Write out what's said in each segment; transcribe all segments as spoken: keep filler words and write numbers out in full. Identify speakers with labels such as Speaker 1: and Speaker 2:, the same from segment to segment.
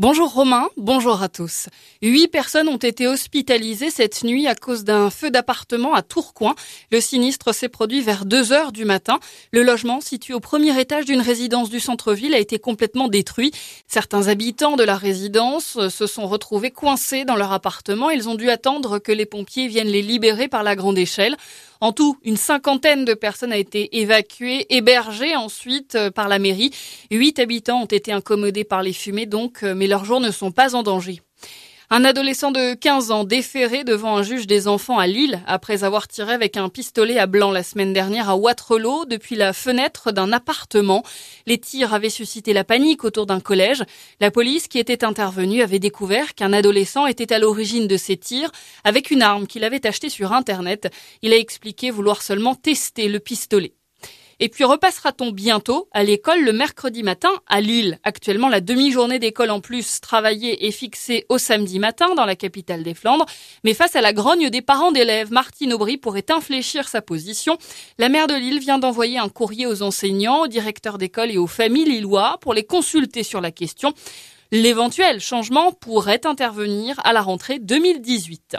Speaker 1: Bonjour Romain, bonjour à tous. Huit personnes ont été hospitalisées cette nuit à cause d'un feu d'appartement à Tourcoing. Le sinistre s'est produit vers deux heures du matin. Le logement, situé au premier étage d'une résidence du centre-ville, a été complètement détruit. Certains habitants de la résidence se sont retrouvés coincés dans leur appartement. Ils ont dû attendre que les pompiers viennent les libérer par la grande échelle. En tout, une cinquantaine de personnes a été évacuées, hébergées ensuite par la mairie. Huit habitants ont été incommodés par les fumées donc, mais leurs jours ne sont pas en danger. Un adolescent de quinze ans déféré devant un juge des enfants à Lille après avoir tiré avec un pistolet à blanc la semaine dernière à Wattrelos depuis la fenêtre d'un appartement. Les tirs avaient suscité la panique autour d'un collège. La police qui était intervenue avait découvert qu'un adolescent était à l'origine de ces tirs avec une arme qu'il avait achetée sur Internet. Il a expliqué vouloir seulement tester le pistolet. Et puis repassera-t-on bientôt à l'école le mercredi matin à Lille? Actuellement, la demi-journée d'école en plus travaillée est fixée au samedi matin dans la capitale des Flandres. Mais face à la grogne des parents d'élèves, Martine Aubry pourrait infléchir sa position. La maire de Lille vient d'envoyer un courrier aux enseignants, aux directeurs d'école et aux familles lillois pour les consulter sur la question. L'éventuel changement pourrait intervenir à la rentrée deux mille dix-huit.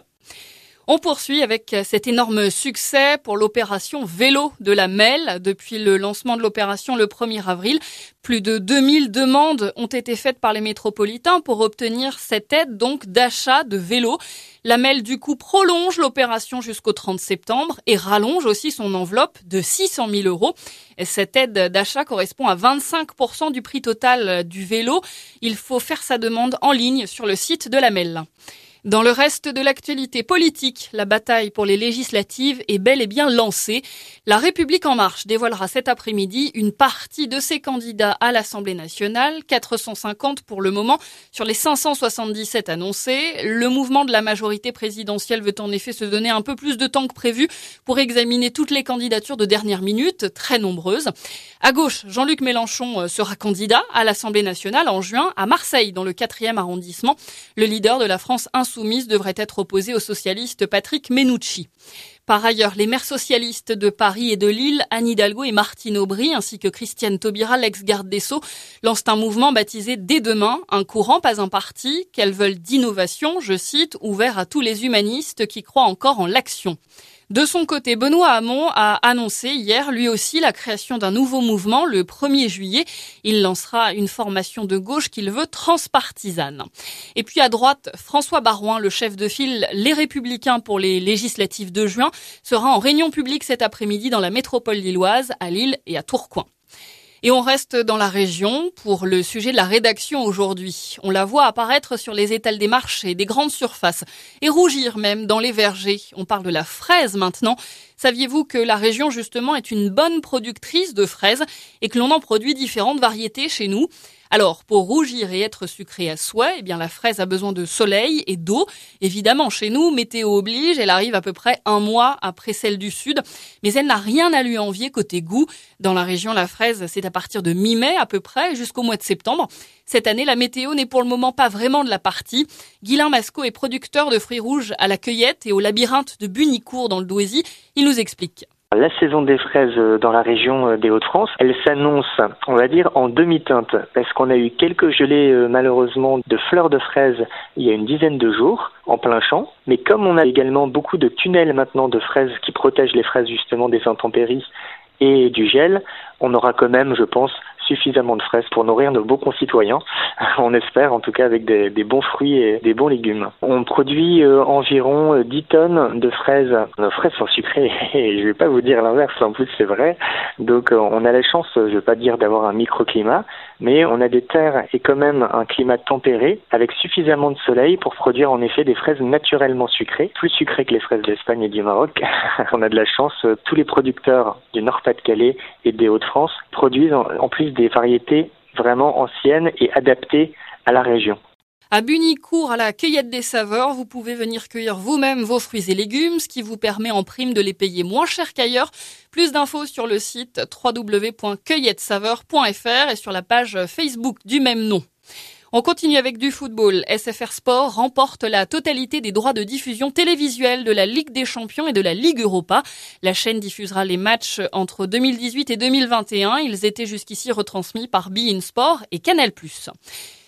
Speaker 1: On poursuit avec cet énorme succès pour l'opération vélo de la M E L. Depuis le lancement de l'opération le premier avril, plus de deux mille demandes ont été faites par les métropolitains pour obtenir cette aide donc d'achat de vélos. La M E L du coup prolonge l'opération jusqu'au trente septembre et rallonge aussi son enveloppe de six cent mille euros. Cette aide d'achat correspond à vingt-cinq pour cent du prix total du vélo. Il faut faire sa demande en ligne sur le site de la M E L. Dans le reste de l'actualité politique, la bataille pour les législatives est bel et bien lancée. La République en marche dévoilera cet après-midi une partie de ses candidats à l'Assemblée nationale, quatre cent cinquante pour le moment sur les cinq cent soixante-dix-sept annoncés. Le mouvement de la majorité présidentielle veut en effet se donner un peu plus de temps que prévu pour examiner toutes les candidatures de dernière minute, très nombreuses. À gauche, Jean-Luc Mélenchon sera candidat à l'Assemblée nationale en juin à Marseille, dans le quatrième arrondissement. Le leader de la France insoumise Insoumise devrait être opposé au socialiste Patrick Mennucci. Par ailleurs, les maires socialistes de Paris et de Lille, Anne Hidalgo et Martine Aubry, ainsi que Christiane Taubira, l'ex-garde des Sceaux, lancent un mouvement baptisé Dès demain, un courant, pas un parti, qu'elles veulent d'innovation, je cite, ouvert à tous les humanistes qui croient encore en l'action. De son côté, Benoît Hamon a annoncé hier, lui aussi, la création d'un nouveau mouvement le premier juillet. Il lancera une formation de gauche qu'il veut transpartisane. Et puis à droite, François Baroin, le chef de file Les Républicains pour les législatives de juin, sera en réunion publique cet après-midi dans la métropole lilloise, à Lille et à Tourcoing. Et on reste dans la région pour le sujet de la rédaction aujourd'hui. On la voit apparaître sur les étals des marchés, des grandes surfaces, et rougir même dans les vergers. On parle de la fraise maintenant. Saviez-vous que la région, justement, est une bonne productrice de fraises et que l'on en produit différentes variétés chez nous ? Alors, pour rougir et être sucrée à souhait, eh bien, la fraise a besoin de soleil et d'eau. Évidemment, chez nous, météo oblige, elle arrive à peu près un mois après celle du sud. Mais elle n'a rien à lui envier côté goût. Dans la région, la fraise, c'est à partir de mi-mai à peu près jusqu'au mois de septembre. Cette année, la météo n'est pour le moment pas vraiment de la partie. Guylain Mascot est producteur de fruits rouges à la cueillette et au labyrinthe de Bunicourt dans le Douaisis. Il nous explique.
Speaker 2: La saison des fraises dans la région des Hauts-de-France, elle s'annonce, on va dire, en demi-teinte, parce qu'on a eu quelques gelées, malheureusement, de fleurs de fraises il y a une dizaine de jours, en plein champ. Mais comme on a également beaucoup de tunnels maintenant de fraises qui protègent les fraises justement des intempéries et du gel, on aura quand même, je pense, suffisamment de fraises pour nourrir nos beaux concitoyens. On espère, en tout cas, avec des, des bons fruits et des bons légumes. On produit euh, environ euh, dix tonnes de fraises. Nos fraises sont sucrées, et je vais pas vous dire l'inverse, en plus c'est vrai. Donc euh, on a la chance, je vais pas dire d'avoir un microclimat, mais on a des terres et quand même un climat tempéré, avec suffisamment de soleil pour produire en effet des fraises naturellement sucrées, plus sucrées que les fraises d'Espagne et du Maroc. On a de la chance, euh, tous les producteurs du Nord-Pas-de-Calais et des Hauts-de-France produisent en, en plus des variétés vraiment anciennes et adaptées à la région.
Speaker 1: À Bunicourt, à la cueillette des saveurs, vous pouvez venir cueillir vous-même vos fruits et légumes, ce qui vous permet en prime de les payer moins cher qu'ailleurs. Plus d'infos sur le site w w w point cueillette saveurs point f r et sur la page Facebook du même nom. On continue avec du football. S F R Sport remporte la totalité des droits de diffusion télévisuelle de la Ligue des Champions et de la Ligue Europa. La chaîne diffusera les matchs entre deux mille dix-huit et deux mille vingt et un. Ils étaient jusqu'ici retransmis par beIN Sport et Canal plus.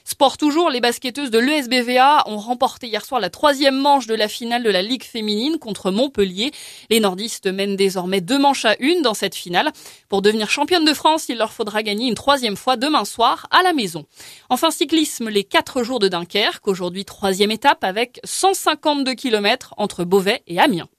Speaker 1: Sport toujours, les basketteuses de l'E S B V A ont remporté hier soir la troisième manche de la finale de la Ligue féminine contre Montpellier. Les nordistes mènent désormais deux manches à une dans cette finale. Pour devenir championne de France, il leur faudra gagner une troisième fois demain soir à la maison. Enfin, cyclisme, les quatre jours de Dunkerque. Aujourd'hui, troisième étape avec cent cinquante-deux kilomètres entre Beauvais et Amiens.